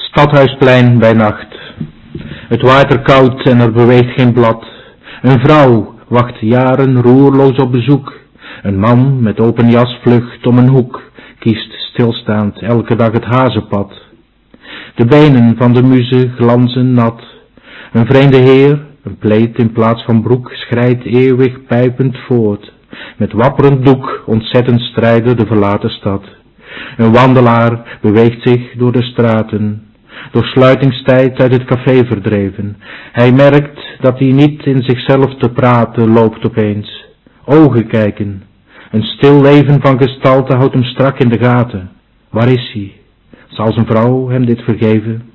Stadhuisplein bij nacht. Het waait er koud en er beweegt geen blad. Een vrouw wacht jaren roerloos op bezoek. Een man met open jas vlucht om een hoek, kiest stilstaand elke dag het hazenpad. De benen van de muze glanzen nat. Een vreemde heer, een pleed in plaats van broek, schrijdt eeuwig pijpend voort. Met wapperend doek ontzettend strijden de verlaten stad. Een wandelaar beweegt zich door de straten, door sluitingstijd uit het café verdreven. Hij merkt dat hij niet in zichzelf te praten loopt opeens. Ogen kijken, een stil leven van gestalte houdt hem strak in de gaten. Waar is hij? Zal zijn vrouw hem dit vergeven?